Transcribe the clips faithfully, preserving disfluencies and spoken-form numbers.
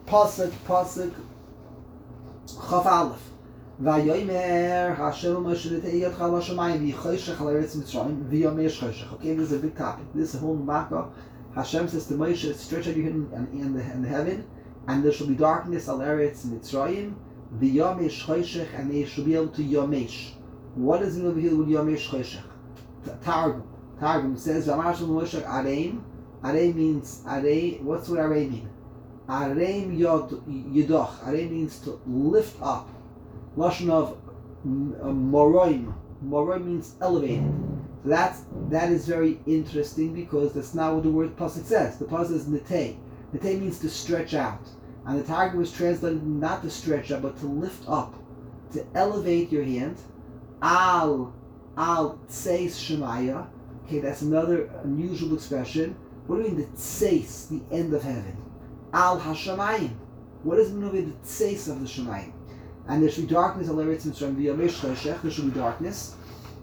Pasuk, pasuk, Chaf Aleph. Vayomer Hashem Moshe L'Teiyot Chal Hashemayim V'Yichoshech Al Eretz Mitzrayim V'Yomer Yichoshech. Okay, this is a big topic. This whole Makkah, Hashem says to Moshe, stretch out your hand in, in, the, in the heaven, and there shall be darkness al Eretz Mitzrayim V'Yomer Yichoshech, and they shall be able to Yomesh. What does it mean over here with Yomer Yichoshech? Targum. Targum says V'Amar Shem Moshe Areim. Areim means Areim. What's what Areim mean? Areim Yod Yidoch. Areim means to lift up. Lashon of Moroim. Moroim means elevated. So that's that is very interesting because that's not what the word pasuk says. The pasuk is netei. Netei means to stretch out, and the Targum is translated not to stretch out but to lift up, to elevate your hand. Al al tseis shemaya. Okay, that's another unusual expression. What do you mean the tseis, the end of heaven? Al hashamayim. What does it mean over the tseis of the shemayim? And there should be darkness al Eretz Mitzrayim v'Yomesh Choshech. There should be darkness.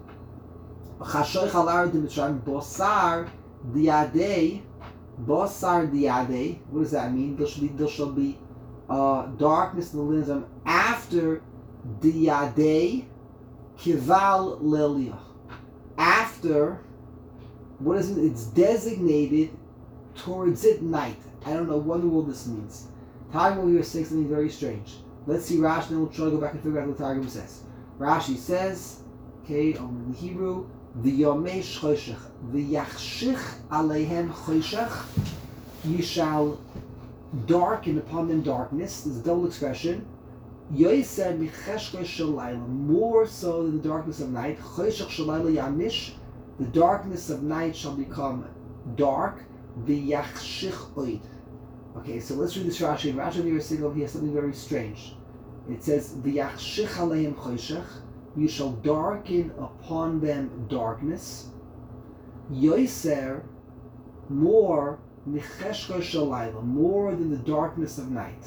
Chashoich al Eretz Mitzrayim bosar diadei. Bosar diadei. What does that mean? There shall be there shall be uh, darkness in the land of after diadei kival lelia. After, what is it? It's designated towards it night. I don't know what the world this means. Targum over here is saying something very strange. Let's see Rashi, then we'll try to go back and figure out what the Targum says. Rashi says, okay, on the Hebrew, the Yomesh Choshech, the Yachshich Aleihem Choshech, you shall darken upon them darkness. There's a double expression. Yoiser Micheshko Shalayla, more so than the darkness of night. Choshech Shalayla Yamish, the darkness of night shall become dark. The Yachshich Oid. Okay, so let's read this Rashi. Rashi here is saying over here something very strange. It says, "V'yachshich aleim choshech," you shall darken upon them darkness. Yoiser, more micheshko shalayla, more than the darkness of night.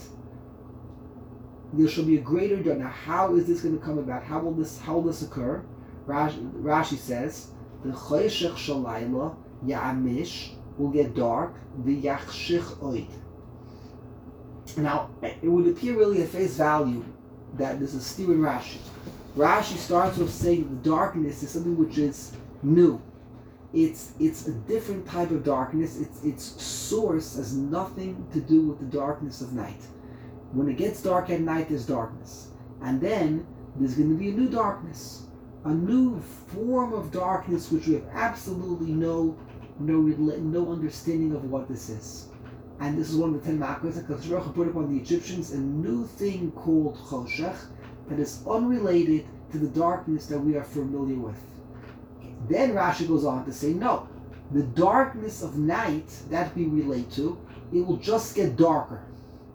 There shall be a greater darkness. Now, how is this going to come about? How will this? How will this occur? Rashi, Rashi says, "The choshech shalayla ya'amish will get dark. V'yachshich oid." Now, it would appear really at face value that there's a steer in Rashi. Rashi starts with saying the darkness is something which is new. It's it's a different type of darkness. Its its source has nothing to do with the darkness of night. When it gets dark at night, there's darkness. And then there's going to be a new darkness. A new form of darkness which we have absolutely no, no, no understanding of what this is. And this is one of the ten makos that Kadosh Baruch Hu put upon the Egyptians, a new thing called choshech that is unrelated to the darkness that we are familiar with. Then Rashi goes on to say, no, the darkness of night that we relate to, it will just get darker.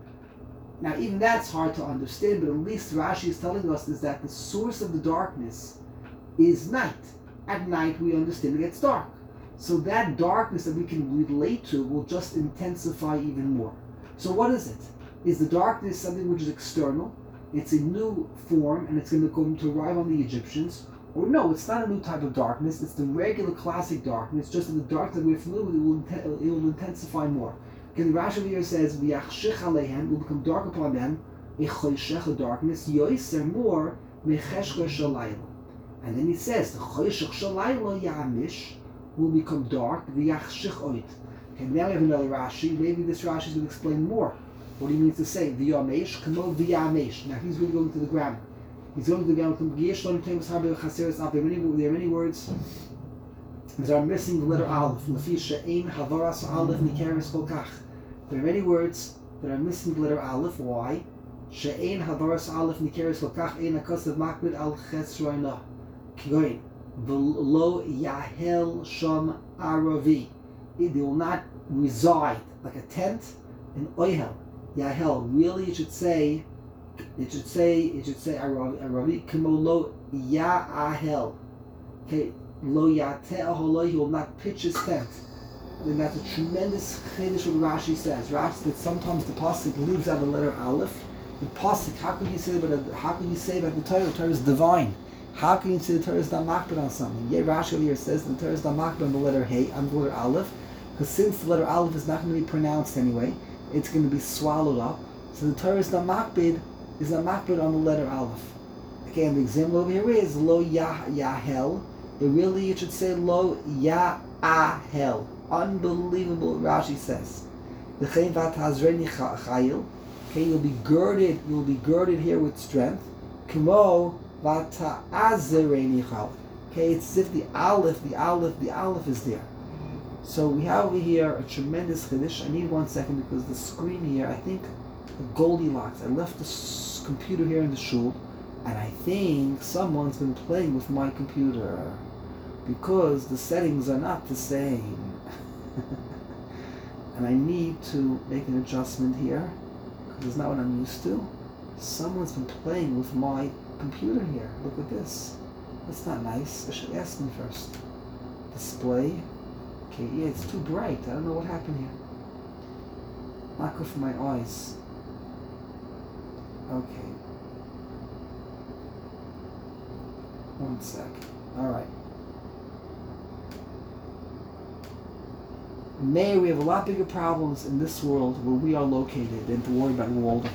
Now, even that's hard to understand, but at least Rashi is telling us is that the source of the darkness is night. At night, we understand it gets dark. So that darkness that we can relate to will just intensify even more. So what is it? Is the darkness something which is external? It's a new form and it's going to come to arrive on the Egyptians? Or no, it's not a new type of darkness. It's the regular classic darkness, just that the dark that we're familiar with, it will, it will intensify more. Okay, the Rashi over here says, V'yachshich aleihem, will become dark upon them, a choshech, a darkness, yoiser more, mecheshko shalayla. And then he says, the choshech shalayla ya'amish, will become dark, the yachshich oit. Okay, now we have another Rashi. Maybe this Rashi is going to explain more what he means to say. The yamesh, kamo the yamesh. Now he's really going to the grammar. He's going to the grammar. There are many, there are many words that are missing the letter aleph. Lefisha ein havaras aleph nikeres kol kach. There are many words that are missing the letter aleph. Why? She'ein havaras aleph nikeres kol kach ein akasav makbid al ches roina. Kigoyin. V'lo yahel sham aravi. They will not reside like a tent in oyhel. Yahel. Really, it should say, it should say, it should say aravi. Aravi. Kimo lo yahel. Okay. Lo yateh aholoi. He will not pitch his tent. And that's a tremendous chiddush what Rashi says. Rashi says that sometimes the pasuk leaves out the letter aleph. The pasuk. How can you say about how can you say about the Torah? The Torah is divine. How can you say the Torah is not makbid on something? Yet Rashi over here says the Torah is not makbid on the letter Hey, on the letter Aleph, because since the letter Aleph is not going to be pronounced anyway, it's going to be swallowed up. So the Torah is not makbid, is not makbid on the letter Aleph. Okay, and the example over here is lo yah yahel. It really, it should say lo ya'ahel. Unbelievable, Rashi says. Okay, you'll be girded, you'll be girded here with strength. Kimo vata'azereni chal. Okay, it's as if the Aleph, the Aleph, the Aleph is there. So we have over here a tremendous chiddush. I need one second because the screen here, I think, the Goldilocks. I left the s- computer here in the shul, and I think someone's been playing with my computer because the settings are not the same. And I need to make an adjustment here because it's not what I'm used to. Someone's been playing with my computer here. Look at this. That's not nice. I should ask them first. Display. Okay, yeah, it's too bright. I don't know what happened here. Not good for my eyes. Okay. One sec. Alright. May we have a lot bigger problems in this world where we are located than to worry about Walden.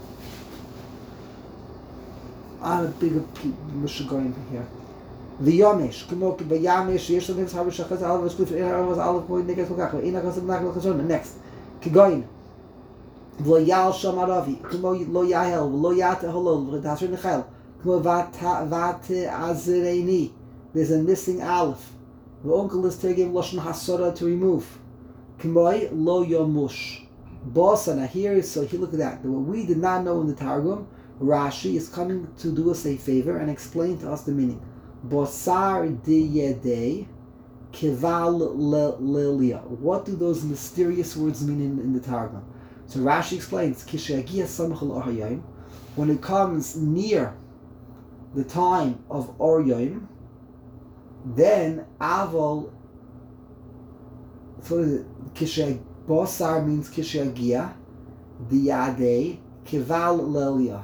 On a bigger Mushagoyim here. The Yomish, Kumok, the Yamish, Yeshua, Habashachas, Alvas, Cliff, Eros, Alv, Point, Nikas, Mokaka, Inakas, Nakal, next. Kigoyin. Lo Yal Shamaravi, Kumo Lo Yahel, Lo Yata Holol, Tasher Nechel, Kumo Vate Azereni. There's a missing Aleph. The uncle is taking Lashon Hasora to remove. Kimoi Lo Yomush. Bosana, here is, so he look at that. What we did not know in the Targum, Rashi is coming to do us a favor and explain to us the meaning. Bosar diyedei kival lelia. What do those mysterious words mean in, in the Targum? So Rashi explains, Kishagia samachal aryayim, when it comes near the time of Oryayim, then avol, so what is it? Kishay bosar means kishagia, diyadei kival lelia.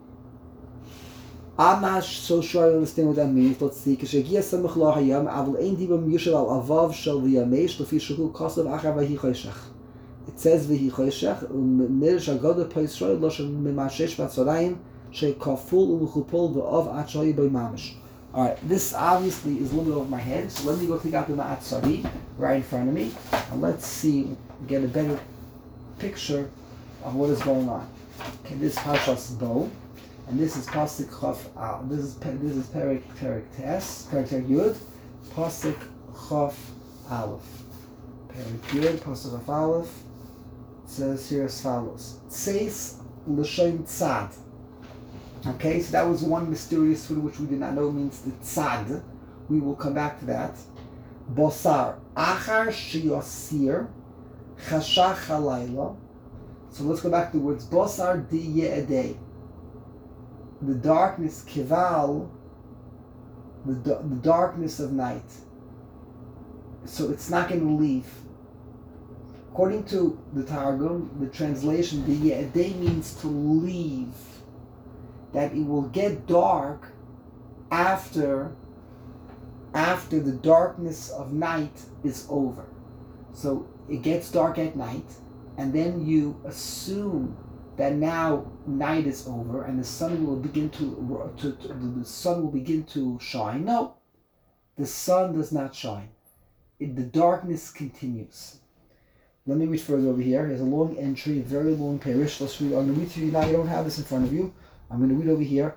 I'm not so sure I understand what that means. Let's see. Kishagia samach lo hayam avol ein dibam yushav al avav shel v'yamesh lefi shehu kosav achar v'hi choshech. It says v'hi choshech umirish agoda pa'Yisrael lo shem mimashesh v'atzorayim she'kaful u'chupol v'ov at shoyi b'y mamish. All right, this obviously is a little bit over my head, so let me go take out the Ma'atzari right in front of me, and let's see, get a better picture of what is going on. Okay, this is Parshas Bo. And this is Pasuk Chaf Al. This is this is Perik Perik Tes Perik Perik Yud Pasuk Chaf Aleph. Perik Yud Pasuk Chaf Aleph. It says here as follows: Tseis l'shoin tzad. Okay, so that was one mysterious food which we did not know means the tzad. We will come back to that. Bosar achar sheyosir chashach halayla. So let's go back to the words Bosar di ye'edei. The darkness, kival, the, the darkness of night. So it's not going to leave. According to the Targum, the translation, the ye'edei means to leave. That it will get dark after, after the darkness of night is over. So it gets dark at night, and then you assume that now night is over and the sun will begin to, to, to the sun will begin to shine. No, the sun does not shine. It, the darkness continues. Let me read further over here. There's a long entry, a very long parish. Let's read. I'm going to read to you now. You don't have this in front of you. I'm going to read over here.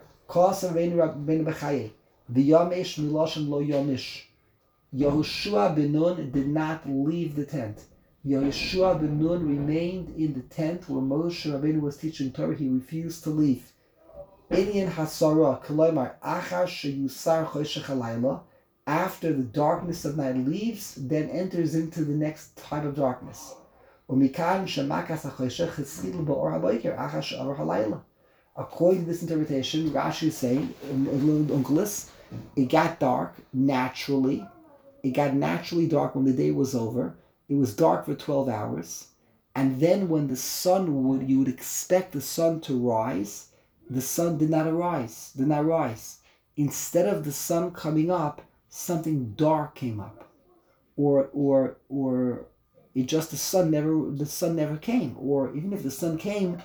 The Yamesh Miloshan Lo Yamish. Yehoshua ben Nun did not leave the tent. Yehoshua ben Nun remained in the tent where Moshe Rabbeinu was teaching Torah. He refused to leave. Inyan Hasara, Kalaimar, Achar Sheyusar Choshech Halayla. After the darkness of night leaves, then enters into the next type of darkness. Umikan Shemakas HaChoshech Chesil Ba'or HaBoiker Achar She'or Halayla. According to this interpretation, Rashi is saying, Unkelis, it got dark naturally. It got naturally dark when the day was over. It was dark for twelve hours. And then when the sun would, you would expect the sun to rise, the sun did not arise, did not rise. Instead of the sun coming up, something dark came up. Or, or, or it just, the sun never, the sun never came. Or even if the sun came,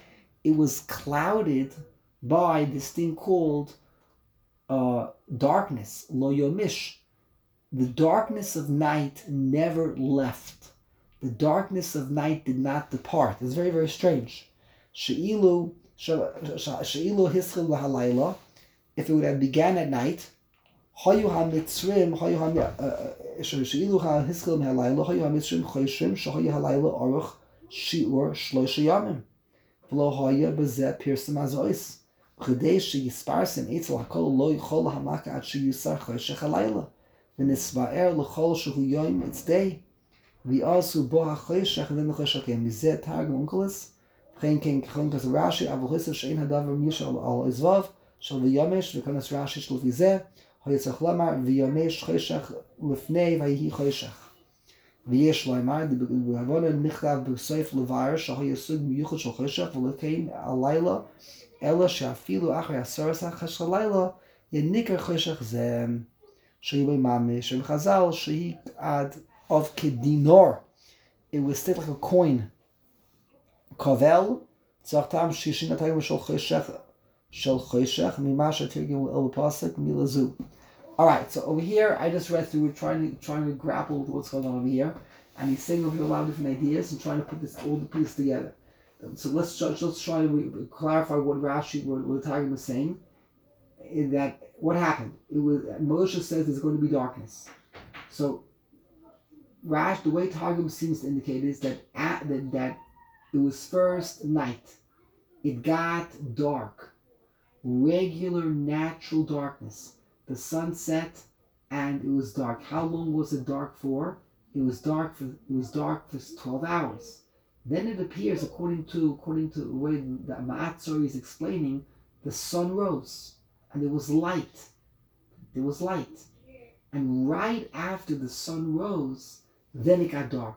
it was clouded by this thing called uh, darkness, lo yomish. The darkness of night never left. The darkness of night did not depart. It's very, very strange. She'ilu she'ilu hischil lahalayla. If it would have began at night, hayu hamitzrim hayu ham she'ilu hischil lahalayla hayu hamitzrim choshrim shehayu halayla aruch shiur shloisha yamim v'lo haya bezeh pirsam azois chedei sheyisparsim eitzel hakol lo yichol hamaka ad sheyusar choshech halayla v'nisvaer l'chol shehu yom it's day. We also bo hachoshech and then the choshech came. Mizeh targum unkelis. Chen ken chonkas Rashi avohisav shein hadavar misha al izvav shal v'yamesh v'konas Rashi shel v'zeh hayitzach lamar v'yamesh choshech lefnei v'yihi choshech v'yesh loymar v'havona nichtav b'soif levar shal hayasug miyuchot shal choshech v'lekein alayla ela she'afilu achrei asaras hachash halayla yenikar choshech zeh she'yiboy mamish and Chazal shehi ad of kedinor. It was still like a coin. Kavel, tzachtam shishin atayim shel choshech shel choshech mimasha tirgim el pasuk milazu. All right, so over here I just read through, trying to trying to grapple with what's going on over here, and he's saying over here a lot of different ideas and trying to put this all the pieces together. So let's let's try to clarify what Rashi, what, what the Targum is saying. In that what happened? It was Moshe says there's going to be darkness. So Rash, the way Targum seems to indicate is that at, that that it was first night. It got dark, regular natural darkness. The sun set and it was dark. How long was it dark for? It was dark for it was dark for twelve hours. Then it appears, according to according to the way the Ma'atzori is explaining, the sun rose and there was light. There was light, and right after the sun rose, then it got dark.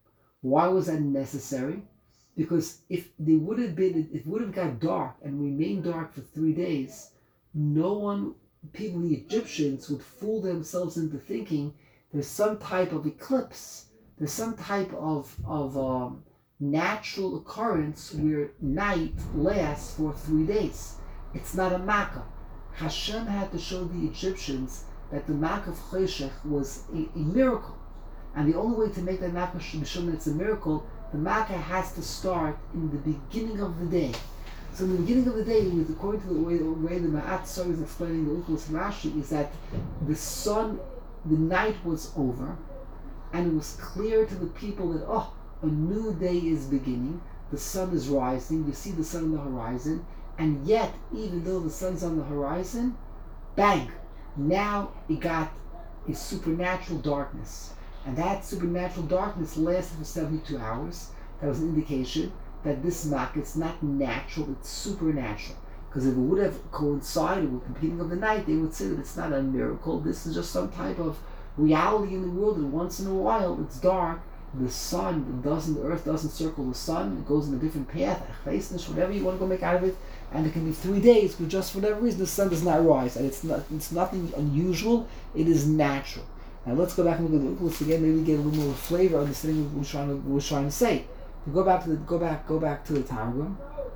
Why was that necessary? Because if they would have been, if it would have got dark and remained dark for three days, no one, people, the Egyptians, would fool themselves into thinking there's some type of eclipse, there's some type of of um, natural occurrence where night lasts for three days. It's not a makkah. Hashem had to show the Egyptians that the makkah of Choshech was a, a miracle. And the only way to make that makkah show that it's a miracle, the makkah has to start in the beginning of the day. So in the beginning of the day, with according to the way, the, way the Ma'at Sari is explaining the Ukhlos Rashi, is that the sun, the night was over, and it was clear to the people that, oh, a new day is beginning, the sun is rising, you see the sun on the horizon, and yet, even though the sun's on the horizon, bang, now it got a supernatural darkness. And that supernatural darkness lasted for seventy-two hours. That was an indication that this makkah, it's not natural, it's supernatural. Because if it would have coincided with the beginning of the night, they would say that it's not a miracle, this is just some type of reality in the world, and once in a while it's dark, the sun doesn't, the earth doesn't circle the sun, it goes in a different path, whatever you want to go make out of it, and it can be three days, but just for whatever reason the sun does not rise, and it's not, it's nothing unusual, it is natural. Now let's go back and look at the Ukhlos again. Maybe get a little more flavor, understanding what we're trying to, what we're trying to say. To go back to the go back go back to the Targum.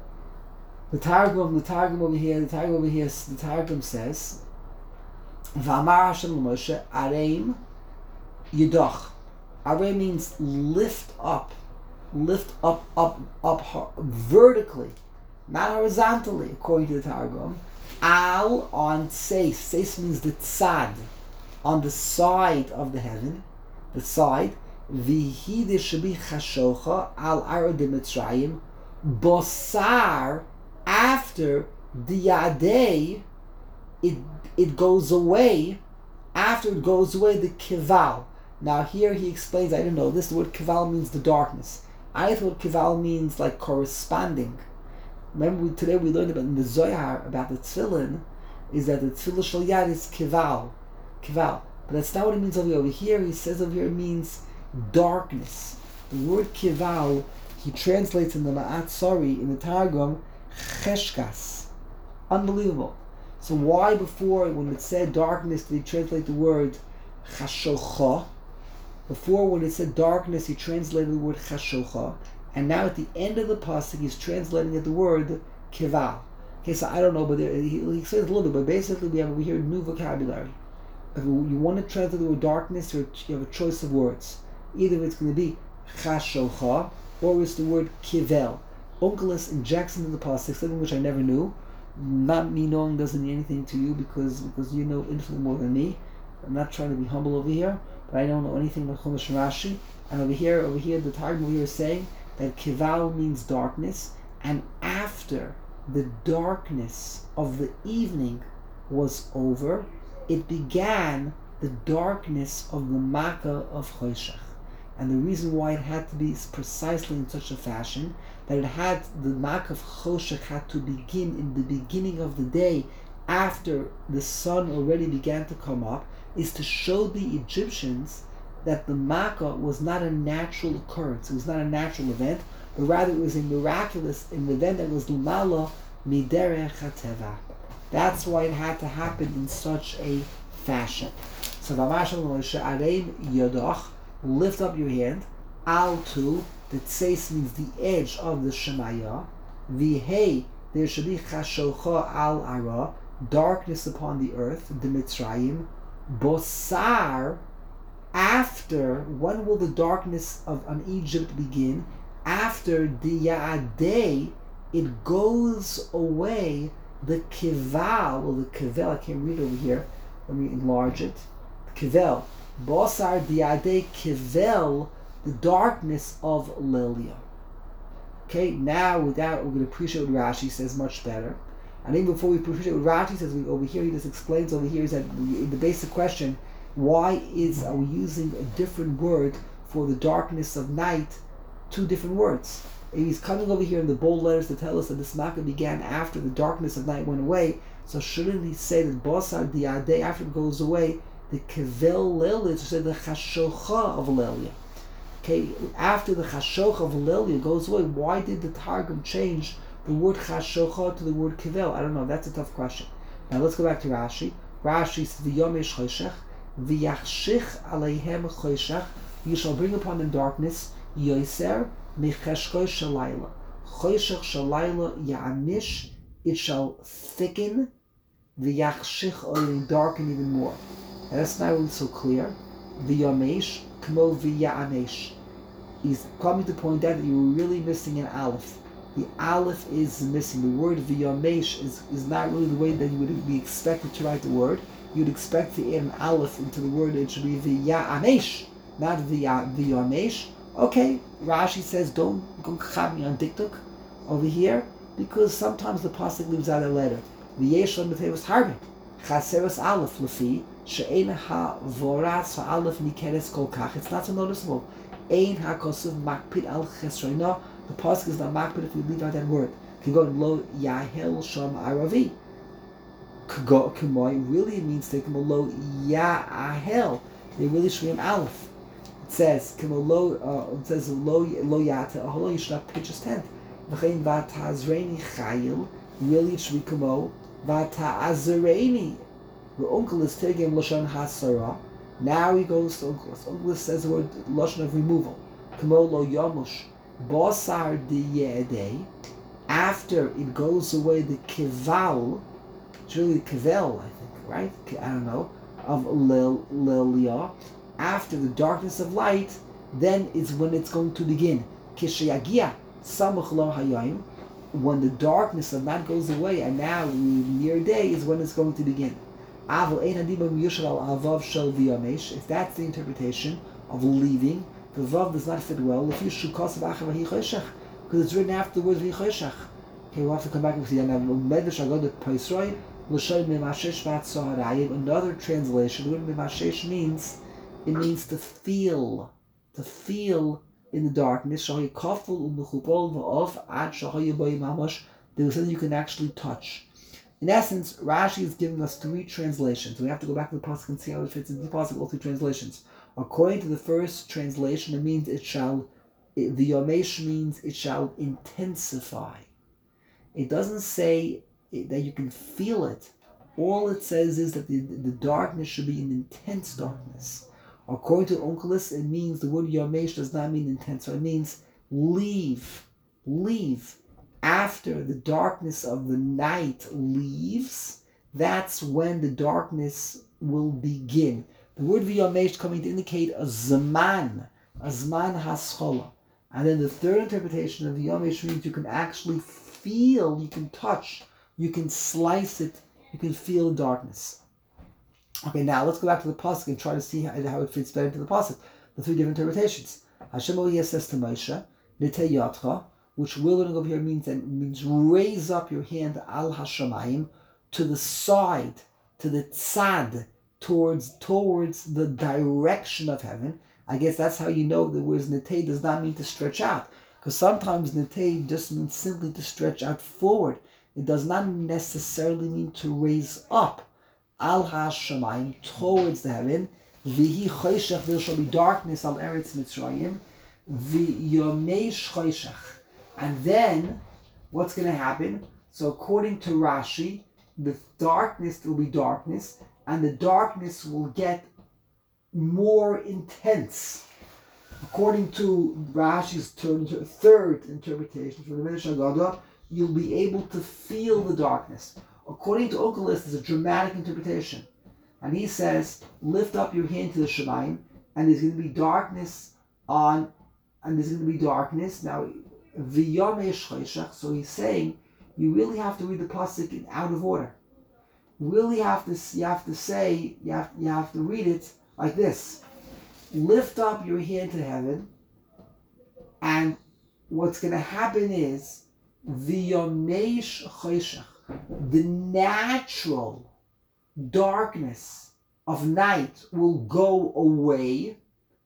The Targum, the Targum over here, the Targum over here, the Targum says, "V'amar Hashem l'Moshe areim yidach." Areim means lift up, lift up, up, up, vertically, not horizontally, according to the Targum. Al on seis. Seis means the tzad. On the side of the heaven, the side, V'hi deshabi chashocha al arod Mitzrayim, bosar, after the yadei, it it goes away. After it goes away, the kival. Now here he explains. I didn't know this. The word kival means the darkness. I thought kival means like corresponding. Remember we, today we learned about in the Zohar about the tefillin, is that the tefillah shel yad is kival. Kival. But that's not what it means over here. Over here, he says over here it means darkness. The word kival, he translates in the Ma'at Sari, in the Targum, cheshkas. Unbelievable. So why before, when it said darkness, did he translate the word chashocha? Before, when it said darkness, he translated the word chashocha. And now at the end of the pasuk, he's translating it the word kival. Okay, so I don't know, but there, he, he explains a little bit. But basically, we have we hear new vocabulary. If you want to translate the word darkness, you have a choice of words. Either it's going to be chashocha, or it's the word kivel. Onkelos injects into the pasuk something which I never knew. Not me knowing doesn't mean anything to you because because you know infinitely more than me. I'm not trying to be humble over here, but I don't know anything about Chumash and Rashi. And over here, over here, the Targum over here is saying that kival means darkness, and after the darkness of the evening was over, it began the darkness of the Makkah of Choshech. And the reason why it had to be precisely in such a fashion, that it had, the Makkah of Choshech had to begin in the beginning of the day, after the sun already began to come up, is to show the Egyptians that the Makkah was not a natural occurrence, it was not a natural event, but rather it was a miraculous an event that was Lumala Miderech HaTeva. That's why it had to happen in such a fashion. So Vamashal Moshe Areim Yodoch, lift up your hand, Al Tu, the Tseis means the edge of the Shemaya, Vihei, there should be Chashocha Al Ara, darkness upon the earth, the Mitzrayim, Bosar, after, when will the darkness of on Egypt begin? After the Ya'adei, it goes away, the Kival, or the Kivel, I can't read over here, let me enlarge it, Kivel, Bosar Diadei Kivel, the darkness of Lelia. Okay, now with that, we're going to appreciate what Rashi says much better. And even before we appreciate what Rashi says, we, over here he just explains over here is that we, the basic question, why is are we using a different word for the darkness of night, two different words? And he's coming over here in the bold letters to tell us that this Makkah began after the darkness of night went away. So shouldn't he say that Bosar Diadei, after it goes away, the Kevel Lelia, to say the Chashocha of Lelia? Okay, after the Chashocha of Lelia goes away, why did the Targum change the word Chashocha to the word Kevel? I don't know, that's a tough question. Now let's go back to Rashi. Rashi says, V'yomesh Choshech, V'yachshich aleihem Choshech, you shall bring upon them darkness, Yoser Mecheshkoy Shalayla. Choshech Shalayla Ya'anish, it shall thicken, V'yachshich oil darken even more. And that's not really so clear. V'yomesh, Kmo V'ya'anesh. He's coming to point out that you were really missing an aleph. The aleph is missing. The word V'yomesh is, is not really the way that you would be expected to write the word. You'd expect to add an aleph into the word, it should be V'ya'anesh, not V'yomesh. Okay, Rashi says, don't go chab me on diktuk over here, because sometimes the pasuk leaves out a letter. V'yesh lo metevos harbe, chaseros aleph lefi, she'ein ha-voras ha-aleph nikeres kol kach. It's not so noticeable. Ein ha-kosuv makpid al chesroina. The pasuk is not makpid if we leave out that word. Can go lo yahel sham aravi. Kumoy really means take him a lo yahel. They really should be an aleph. It says lo. Uh, it says lo lo yata. Aholo you should not pitch his tent. V'chein vatazreini chayil. Really it should be kumo vatazreini. The uncle is taking lashon hasara. Now he goes to Onkelos. Onkelos says the word lashon of removal. Kumo lo yamush basar diyedei. After it goes away, the kival. It's really kivel, I think, right? I don't know. Of lil lilia. After the darkness of light, then is when it's going to begin. Kishayagia samuch lo hayayim. When the darkness of night goes away, and now near day is when it's going to begin. If that's the interpretation of leaving, the vav does not fit well. Because it's written after the word v'yichoshech. Okay, we'll have to come back and see that now. Another translation, the word memashesh means, it means to feel, to feel in the darkness. There was something you can actually touch. In essence, Rashi is giving us three translations. We have to go back to the pasuk and see how it fits into the pasuk. All three translations. According to the first translation, it means it shall. It, the yomesh means it shall intensify. It doesn't say that you can feel it. All it says is that the, the darkness should be an intense darkness. According to Onkelos, it means the word yomesh does not mean intense. So it means leave, leave, after the darkness of the night leaves, that's when the darkness will begin. The word V'yamesh is coming to indicate a zaman, a zman haschola. And then the third interpretation of V'yamesh means you can actually feel, you can touch, you can slice it, you can feel the darkness. Okay, now let's go back to the pasuk and try to see how, how it fits better into the pasuk. The three different interpretations. Hashem Eliyah says to Moshe, Nitei Yatcha, which we're learning over here means that means raise up your hand al hashamayim, to the side, to the tzad, towards towards the direction of heaven. I guess that's how you know the words Nitei does not mean to stretch out, because sometimes Nitei just means simply to stretch out forward. It does not necessarily mean to raise up. Al hashamayim, towards the heaven. V'hi choshech, there shall be darkness al eretz Mitzrayim. V'yomesh choshech. And then, what's going to happen? So according to Rashi, the darkness will be darkness, and the darkness will get more intense. According to Rashi's third interpretation from the Midrash Haggadah, you'll be able to feel the darkness. According to Onkelos, there's a dramatic interpretation. And he says, lift up your hand to the Shemayim, and there's going to be darkness on, and there's going to be darkness. Now, V'yamesh choshech, so he's saying, you really have to read the pasuk in out of order. You really have to, you have to say, you have, you have to read it like this. Lift up your hand to heaven, and what's going to happen is, V'yamesh choshech, the natural darkness of night will go away,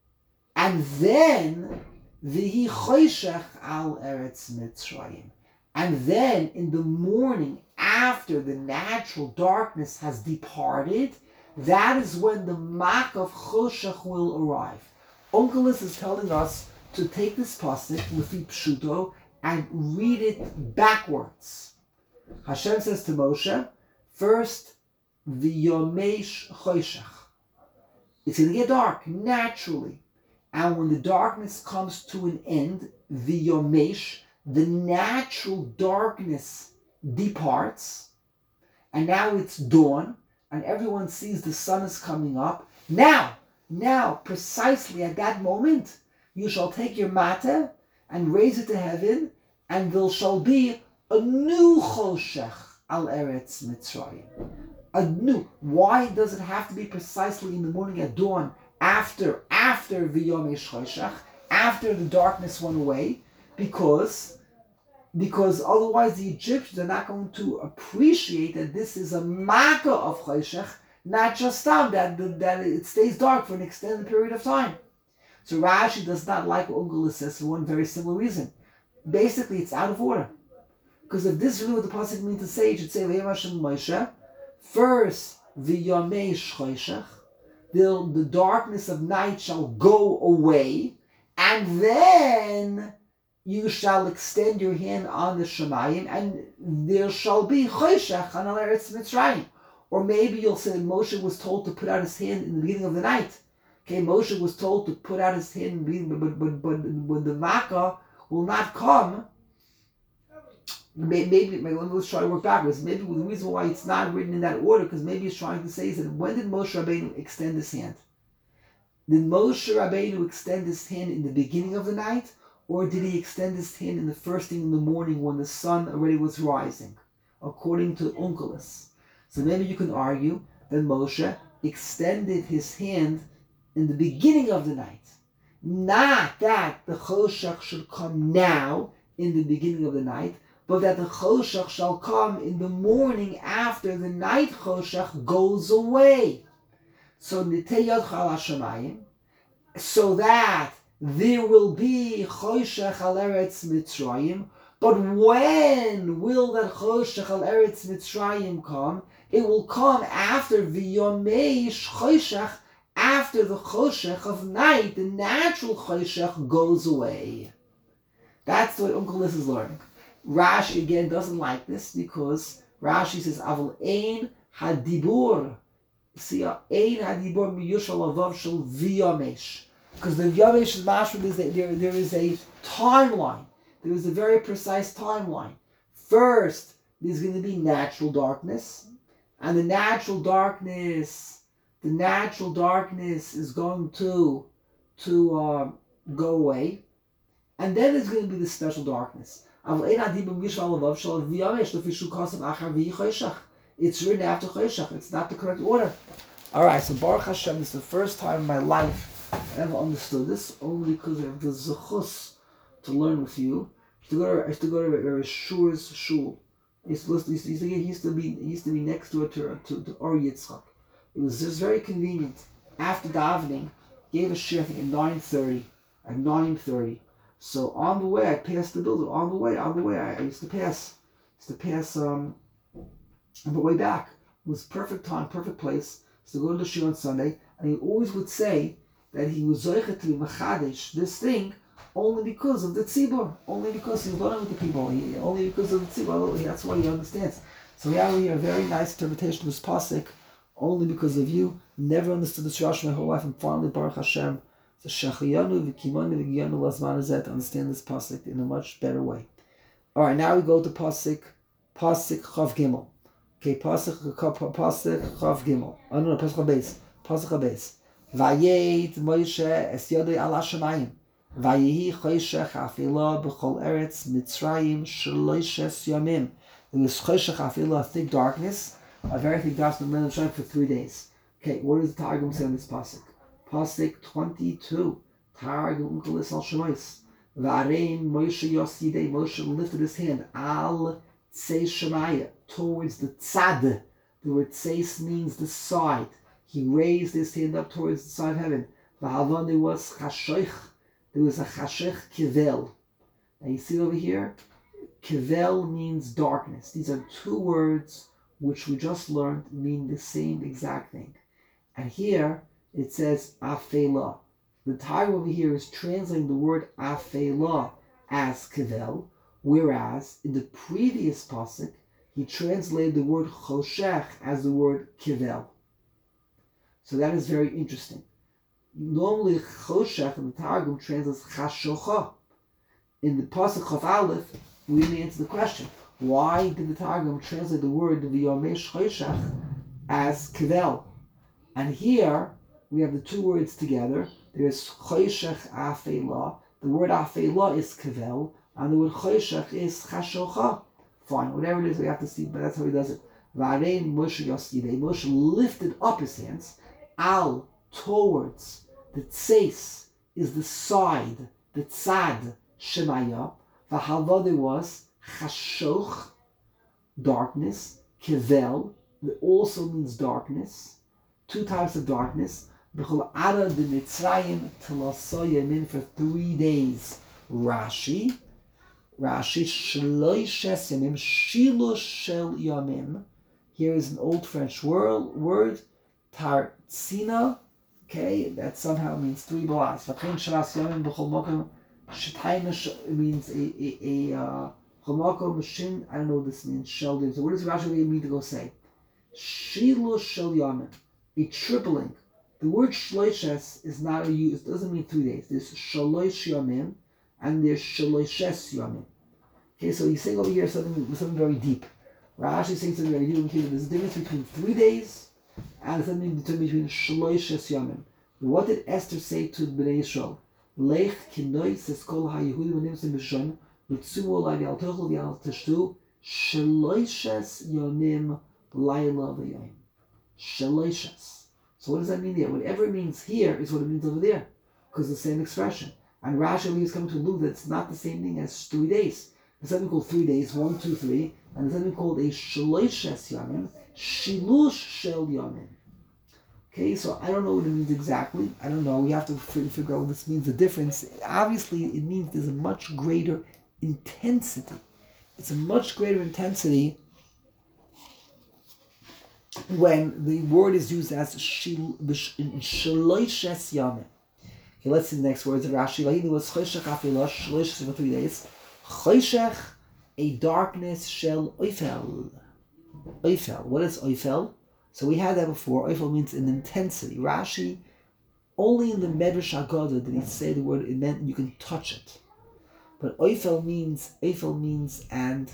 and then V'hi choshech al eretz Mitzrayim. And then in the morning, after the natural darkness has departed, that is when the mak of choshech will arrive. Onkelos is telling us to take this pasuk with the pshuto and read it backwards. Hashem says to Moshe, first, V'yomesh choshech. It's going to get dark, naturally. And when the darkness comes to an end, V'yomesh, the natural darkness departs, and now it's dawn, and everyone sees the sun is coming up. Now, now, precisely at that moment, you shall take your matzah and raise it to heaven, and there shall be a new choshech al eretz Mitzrayim. A new. Why does it have to be precisely in the morning at dawn, after after V'yomesh choshech, after the darkness went away? Because because otherwise the Egyptians are not going to appreciate that this is a makkah of choshech, not just time that that it stays dark for an extended period of time. So Rashi does not like what Onkelos says for one very simple reason. Basically, it's out of order. Because if this is really what the pasuk means to say, it should say V'yom Hashem Moshe, first V'yomesh choshech, the the darkness of night shall go away, and then you shall extend your hand on the Shemayim, and there shall be choshech on al eretz Mitzrayim. Or maybe you'll say Moshe was told to put out his hand in the beginning of the night. Okay, Moshe was told to put out his hand in the beginning, but, but, but when the makkah will not come, maybe, maybe let's try to work backwards. Maybe the reason why it's not written in that order, because maybe it's trying to say is that when did Moshe Rabbeinu extend his hand? Did Moshe Rabbeinu extend his hand in the beginning of the night, or did he extend his hand in the first thing in the morning when the sun already was rising? According to Onkelos. So maybe you can argue that Moshe extended his hand in the beginning of the night. Not that the choshech should come now in the beginning of the night, but that the choshech shall come in the morning after the night choshech goes away. So Nitei Yadcha al Hashamayim, so that there will be choshech al eretz Mitzrayim. But when will that choshech al eretz Mitzrayim come? It will come after V'yomesh choshech, after the choshech of night, the natural choshech goes away. That's what Onkelos is learning. Rashi again doesn't like this because Rashi says Aval ein hadibur. See, ein hadibur miyushal avav shel V'yomesh. Because the V'yomesh is mashma, there, there is a timeline. There is a very precise timeline. First, there's going to be natural darkness, and the natural darkness, the natural darkness is going to to uh, go away, and then there's going to be the special darkness. It's written after Choshech. It's not the correct order. All right, so Baruch Hashem, this is the first time in my life I ever understood this, only because I have the zechus to learn with you. I used to go to, I used to go to Rabbi Shur's shul. He used to, listen, he, used to, he used to be he used to be next door to to, to Or Yitzchak. It was just very convenient. After davening, gave a shir I think at nine thirty. At nine thirty. So on the way, I passed the building. On the way, on the way, I, I used to pass. Used to pass um, on the way back. It was perfect time, perfect place. Used to go to the shir on Sunday, and he always would say that he was zoichet to be machadish this thing only because of the tzibur, only because he's learning with the people, he, only because of the tzibur. That's why he understands. So we have here a very nice interpretation of this pasuk, only because of you. Never understood this Rashi my whole life, and finally Baruch Hashem, the shachiyanu v'kimanu v'giyanu lazman hazeh to understand this pasuk in a much better way. All right, now we go to pasuk, pasuk chav gimel. Okay, pasuk pasuk chav gimel. Oh no, no, pasuk habez, pasuk habez. Vayet Moshe es yodei al hashamayim. Vayehi choshech afila b'chol eretz Mitzrayim shloishes yamim. There was choshech afila, a thick darkness, a very thick darkness in the land of Mitzrayim for three days. Okay, what does the Targum say on this pasuk? Pasuk twenty-two. Targum unkelis al shemois. V'arein Moshe yos yidei. Moshe lifted his hand al tzei shemaya, towards the tzad. The word tzeis means the side. He raised his hand up towards the side of heaven. V'halvan, there was chashoich. There was a chashech kivel. Now you see over here, kivel means darkness. These are two words which we just learned mean the same exact thing. And here it says afela. The Torah over here is translating the word afela as kivel, whereas in the previous pasuk he translated the word choshech as the word kivel. So that is very interesting. Normally, choshech in the Targum translates chashocha. In the pasuk Chav Aleph, we didn't answer the question: why did the Targum translate the word v'yomesh choshech as kivel? And here we have the two words together. There is choshech afela. The word afela is kivel, and the word choshech is chashocha. Fine, whatever it is, we have to see, but that's how he does it. V'arein Moshe yos yidei. Moshe lifted up his hands. Al, towards, the tzeis is the side, the tzad, shemaya. V'halva, there was chashoch, darkness, kivel, that also means darkness, two types of darkness. B'chol ada de Mitzrayim t'laso yamin, for three days. Rashi, Rashi, shloishes yamim, shiloh shel yamim. Here is an old French word, word Tarzina, okay, that somehow means three balas. V'chein shalas yamim b'chol mokom shetayna means a a a uh, chol shin. I don't know what this means. Shel. So what does Rashi mean to go say? Shilu shel yamim, a tripling. The word shloishes is not a use. It doesn't mean three days. There's shloish yamim and there's shloishes yamim. Okay, so he's saying over here something something very deep. Rashi is saying something very deep here. There's a difference between three days and something between shloishes yamim. What did Esther say to Bnei Yisrael? Lech kinois es kol ha-Yehudim v'nimtzim b'shon v'tzumu olai v'al tochel v'al teshtu shloishes yamim laila v'yayim. Shloishes. So what does that mean there? Whatever it means here is what it means over there, because it's the same expression. And Rashi is coming to allude that it's not the same thing as three days. There's something called three days, one, two, three, and there's something called a shloishes yamim, shilush shel yamim. Okay, so I don't know what it means exactly. I don't know. We have to figure out what this means. The difference, obviously, it means there's a much greater intensity. It's a much greater intensity when the word is used as shloishes yamim. Okay, let's see the next words of Rashi. Lahini was choshech afila, shloishes for three days. Choshech, a darkness, shel oifel. Oifel. What is oifel? So we had that before. Oifel means an intensity. Rashi, only in the Medrash Haggadah did he say the word, it meant you can touch it. But oifel means oifel means and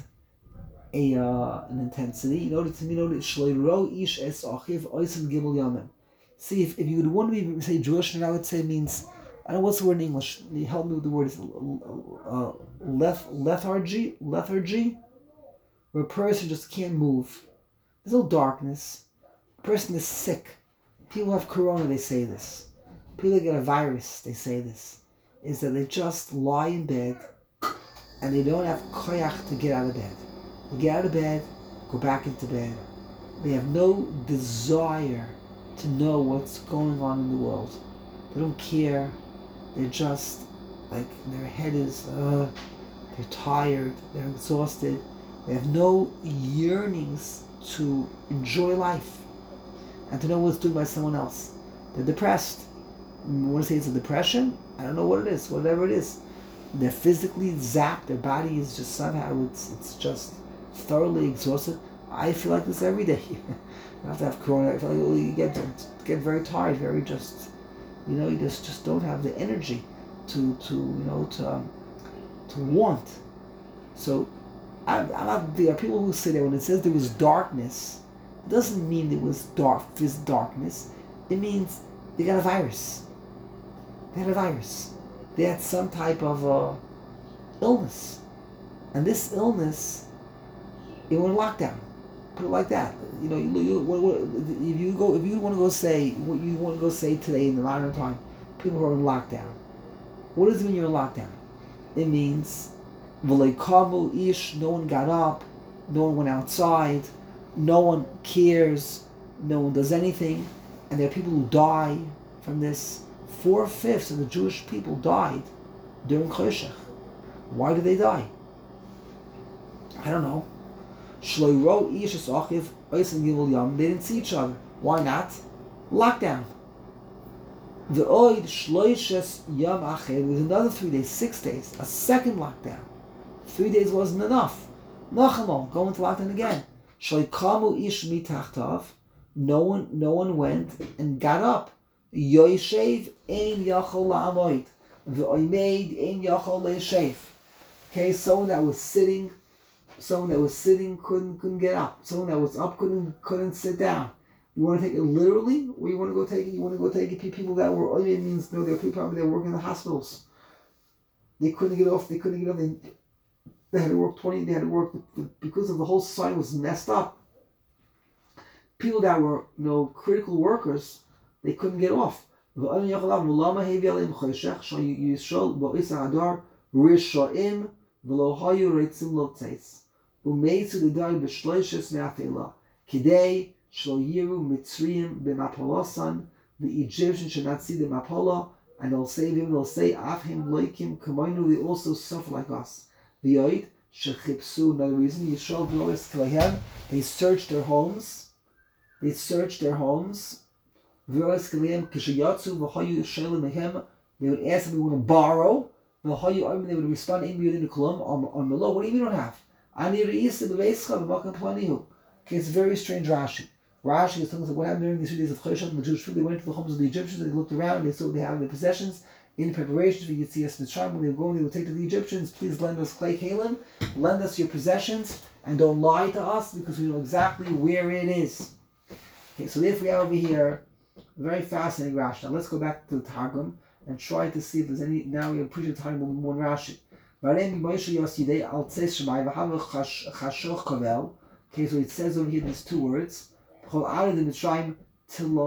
a uh, an intensity. You know, to me, you know, shleiro ish es achiv oisim gimel yamim. See, if, if you would want to be say Jewish, and I would say means, I don't know what's the word in English. You help me with the word. Is uh, leth lethargy, lethargy, where a person just can't move. There's no darkness. A person is sick. People have corona. They say this. People that get a virus. They say this. Is that they just lie in bed, and they don't have koyach to get out of bed. They get out of bed, go back into bed. They have no desire to know what's going on in the world. They don't care. They're just like, their head is, uh, they're tired, they're exhausted. They have no yearnings to enjoy life and to know what's doing by someone else. They're depressed. I want to say it's a depression? I don't know what it is, whatever it is. They're physically zapped, their body is just somehow, it's it's just thoroughly exhausted. I feel like this every day. I have to have corona. I feel like you get get very tired, very just, you know, you just, just don't have the energy to to you know to um, to want. So I'm, I'm not. There are people who say that when it says there was darkness, it doesn't mean it was dark. This darkness, it means they got a virus. They had a virus. They had some type of uh, illness, and this illness, it went lockdown. Put it like that. You know, you, you, what, what, if you go, if you want to go say what you want to go say today in the modern time, people who are in lockdown. What does it mean you're in lockdown? It means v'leikavu ish. No one got up, no one went outside, no one cares, no one does anything, and there are people who die from this. Four fifths of the Jewish people died during Choshech. Why did they die? I don't know. Shloiro ish es achiv oisim gimel yam. They didn't see each other. Why not? Lockdown. The oid shloishes yam ached was another three days, six days, a second lockdown. Three days wasn't enough. Nachamol, go into lockdown again. Shloikamu ish mitachtav. No one, no one went and got up. Yoishev ein yachol la'amoid. V'oimeid ein yachol le'shev. Okay, someone that was sitting, someone that was sitting couldn't couldn't get up. Someone that was up couldn't couldn't sit down. You want to take it literally, or you want to go take it? You want to go take it? People that were oimeid means no, there were people probably that were working in the hospitals. They couldn't get off. They couldn't get off. They, they had to work twenty. They had to work because of the whole society was messed up. People that were you know critical workers. They couldn't get off. They did not The Egyptians should not see the Mapola, and they'll say him, they'll say, Afhim loikim kamainu, they also suffer like us. The Yoid, Shechipsu, another reason, Yisrael Gloris Kilahem, they searched their homes, they searched their homes. They would ask if we want to borrow. They would respond, what do you mean you don't have? Okay, it's a very strange Rashi. Rashi is telling us what happened during these three days of Choshech. The Jewish people, they went to the homes of the Egyptians, they looked around, they saw what they have in their possessions, in preparation for Yetzias Mitzrayim. When they were going, they would take to the Egyptians, please lend us clay kalim, lend us your possessions, and don't lie to us, because we know exactly where it is. Okay, so if we have over here, very fascinating Rashi. Now let's go back to the Targum and try to see if there's any. Now we appreciate the Targum more Rashi. Okay, so it says over here these two words. Okay, I don't know.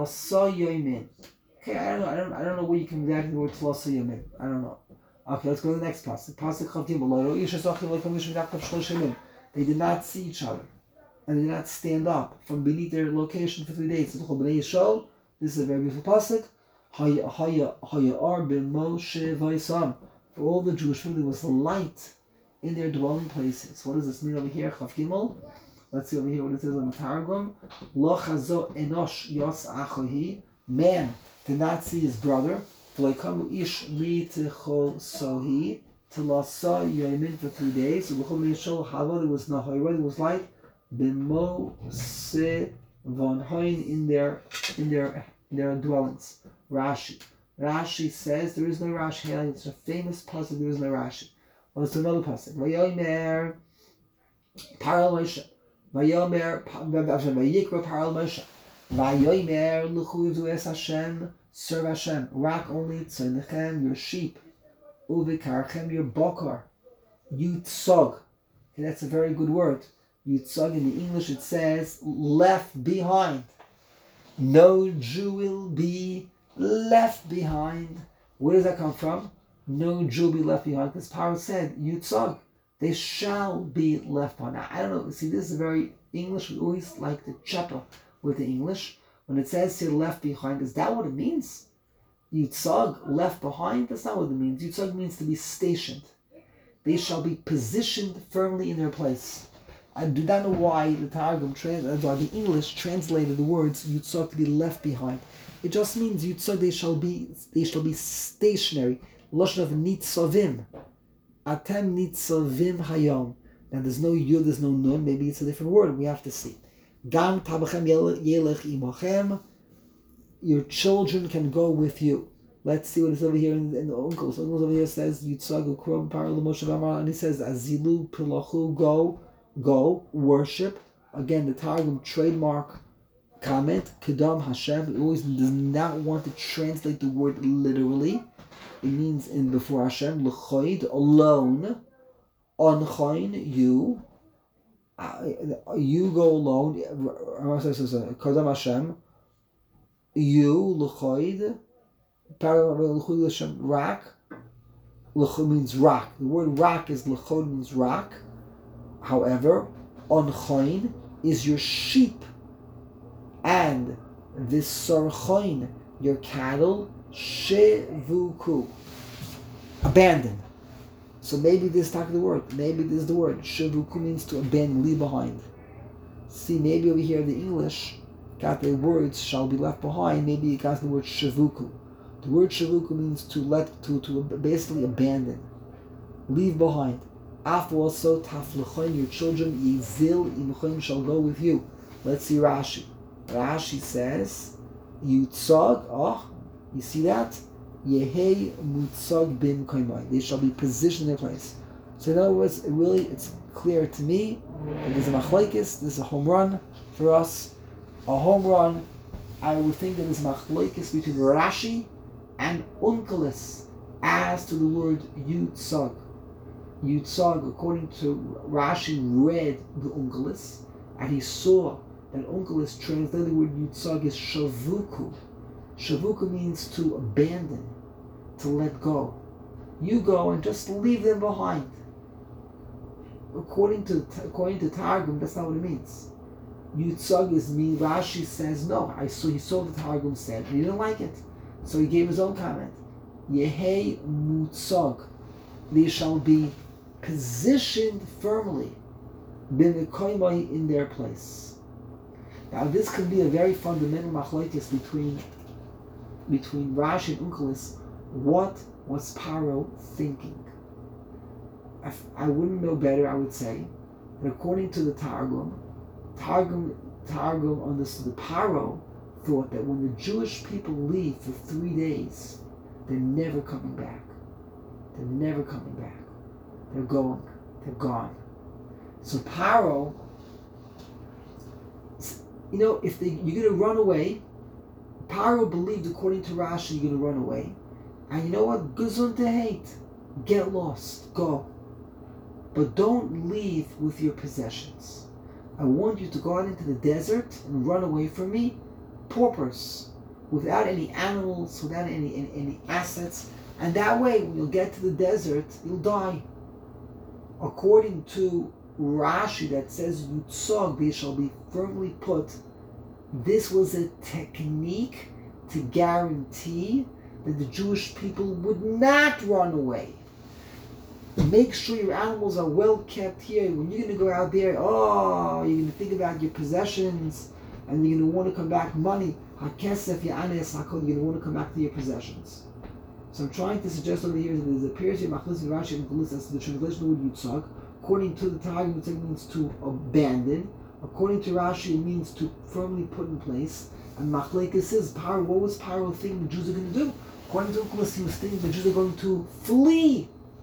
I don't. I don't know where you can get the word tilasa yamin. I don't know. Okay, let's go to the next pasuk. Pasuk Chavtim. They did not see each other, and they did not stand up from beneath their location for three days. This is a very beautiful pasuk. For all the Jewish people, there was light in their dwelling places. What does this mean over here? Chav Gimel. Let's see over here what it says on the Targum. Lo chazo enosh yos achohi. Man did not see his brother. V'loikamu ish mitichol sohi. Till saw yomin for three days. V'chol meishol hava. There was nahoira. There was light. B'mo se von hoin in their in their in their dwellings. Rashi. Rashi says there is no Rashi. It's a famous pasuk. There is no Rashi. let's do another pasuk. Vayomer Paro Moshe. Vayomer Vayikra Paro Moshe. Vayomer L'chuzu Es Hashem. Serve Hashem. Rak only tzonechem, your sheep. Uvikarchem, your bokar. Yutzog. And that's a very good word. Yutzog in the English it says left behind. No Jew will be left behind. Where does that come from? No Jew will be left behind. Because Paro said, Yutzog, they shall be left behind. Now, I don't know, see, this is very English. We always like to chopper with the English. When it says here left behind, is that what it means? Yutzog, left behind? That's not what it means. Yutzog means to be stationed. They shall be positioned firmly in their place. I do not know why the Targum, trans- why the English translated the words Yutzog to be left behind. It just means Yutzog, they shall be they shall be stationary. Lashon of nitzavim. Atem nitzavim hayom. Now there's no yud, there's no nun. Maybe it's a different word. We have to see. Gam tabachem yelech imachem. Your children can go with you. Let's see what is over here in, in the uncles. Uncles over here says Yutzag ukrom parla Moshe Amar, and he says Azilu pilachu, go, go, worship. Again, the Targum trademark comment, Kedam Hashem. It always does not want to translate the word literally. It means in before Hashem, L'choid, alone, onchoin, you, uh, you go alone. Kedam Hashem, you, L'choid. Rak means rock. The word rock is lechod means rock. However, onchoin is your sheep, and this sarchoin, your cattle, shevuku, abandon. So maybe this type of the word. Maybe this is the word. Shevuku means to abandon, leave behind. See, maybe over here the English got the words shall be left behind. Maybe it got the word shevuku. The word shavuku means to let, to, to basically abandon, leave behind. Af also taflechoin, your children, yizil imchoin shall go with you. Let's see Rashi. Rashi says, Yutzog, oh, you see that? Yehei mutzog bin koimai. They shall be positioned in their place. So in other words, it really, it's clear to me that there's a machlokes, this is a home run for us. A home run, I would think that there's a machlokes between Rashi and Unkelis as to the word Yutzog. Yutzog, according to Rashi, read the Unkelis, and he saw that Unkelis translated the word Yutzog as Shavuku. Shavuku means to abandon, to let go. You go and just leave them behind. According to according to Targum, that's not what it means. Yutzog is me. Rashi says no. I saw he saw the Targum said, and he didn't like it. So he gave his own comment. Yehei mutzog. They shall be positioned firmly in their place. Now this could be a very fundamental machlokes between between Rashi and Unkelis. What was Paro thinking? I, I wouldn't know better, I would say, that according to the Targum, Targum, Targum understood the Paro thought that when the Jewish people leave for three days, they're never coming back. They're never coming back. They're going. They're gone. So Paro, you know, if they, you're going to run away, Paro believed, according to Rashi, you're going to run away. And you know what? Gesund to hate. Get lost. Go. But don't leave with your possessions. I want you to go out into the desert and run away from me, paupers, without any animals, without any, any, any assets. And that way, when you'll get to the desert, you'll die. According to Rashi that says, Yutzog, they shall be firmly put. This was a technique to guarantee that the Jewish people would not run away. Make sure your animals are well kept here. When you're going to go out there, oh, you're going to think about your possessions, and you're going to want to come back money. HaKesef Ya'anes HaKol, you're going to want to come back to your possessions. So I'm trying to suggest over here that there appears here Machlis and Rashi and Gulis as the translation of the word Yutzog. According to the Targum, it means to abandon. According to Rashi, it means to firmly put in place. And Machlekes says, Paro, what was Paro thinking the Jews are going to do? According to Gulis, he was thinking the Jews are going to flee.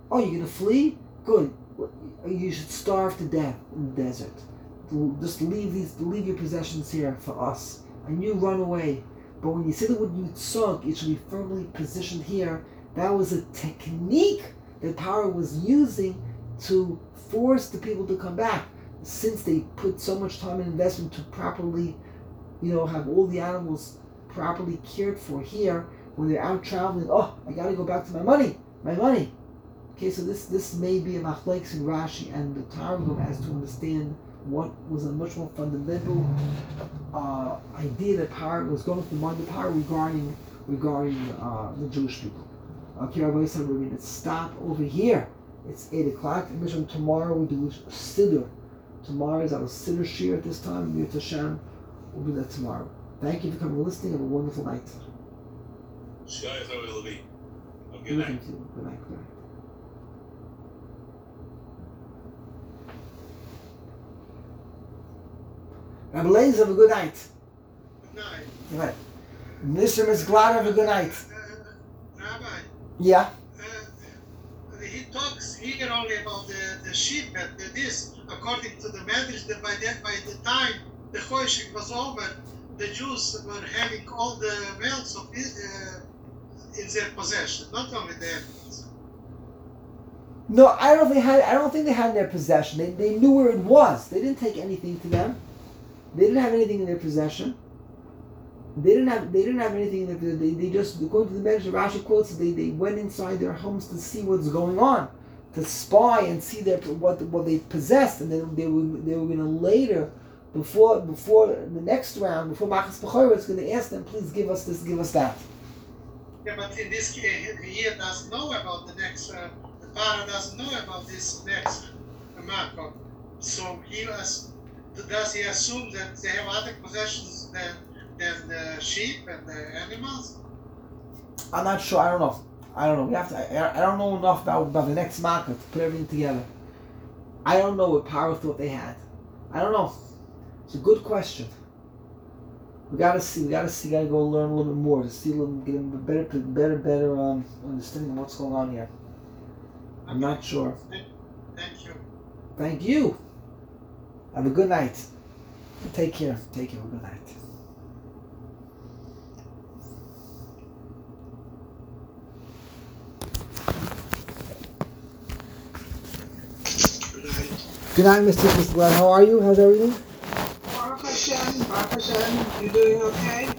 Oh, you're gonna flee? Good. You should starve to death in the desert. Just leave these, leave your possessions here for us, and you run away. But when you say the word Yitzhak, it should be firmly positioned here. That was a technique that Paro was using to force the people to come back, since they put so much time and investment to properly, you know, have all the animals properly cared for here. When they're out traveling, oh, I got to go back to my money, my money. Okay, so this this may be a machlekes in Rashi and the Targum as to understand what was a much more fundamental uh, idea that Paro was going to the mind of Paro regarding regarding uh, the Jewish people. Okay, Rabbi said we're going to stop over here. It's eight o'clock. And tomorrow we do Siddur. Tomorrow is our Siddur Shir at this time. Mir Hashem, we'll do that tomorrow. Thank you for coming and listening. Have a wonderful night. Good night. Good night. Good night. Rabbi Lezer, have a good night. Good night. Good night. Mister Miss Glad, have a good night. Uh, Rabbi. Yeah. Uh, he talks here only about the, the sheep and the, this. According to the Medrash, that by that by the time the Choshech was over, the Jews were having all the males of uh, in their possession, not only the animals. No, I don't think had. I don't think they had in their possession. They they knew where it was. They didn't take anything to them. They didn't have anything in their possession. They didn't have. They didn't have anything in their possession. They, they just, according to the Medrash, Rashi quotes, they they went inside their homes to see what's going on, to spy and see their what what they possessed, and then they were they were going to later, before before the next round, before Machas Bechorah, it's going to ask them, please give us this, give us that. Yeah, but in this case, he doesn't know about the next. Uh, the Paro doesn't know about this next uh, Makor. So he was. Does he assume that they have other possessions than than the sheep and the animals? I'm not sure. I don't know. I don't know. We have to. I, I don't know enough about, about the next market to put everything together. I don't know what Paro thought they had. I don't know. It's a good question. We gotta see. We gotta see. We gotta go learn a little bit more to see a little, get a better, better, better um, understanding of what's going on here. I'm not sure. Thank you. Thank you. Have a good night. Take care. Take care. Have a good night. Good night. Good night, Mister Mister Glenn. How are you? How's everything? Baruch Hashem, Baruch Hashem, you doing okay?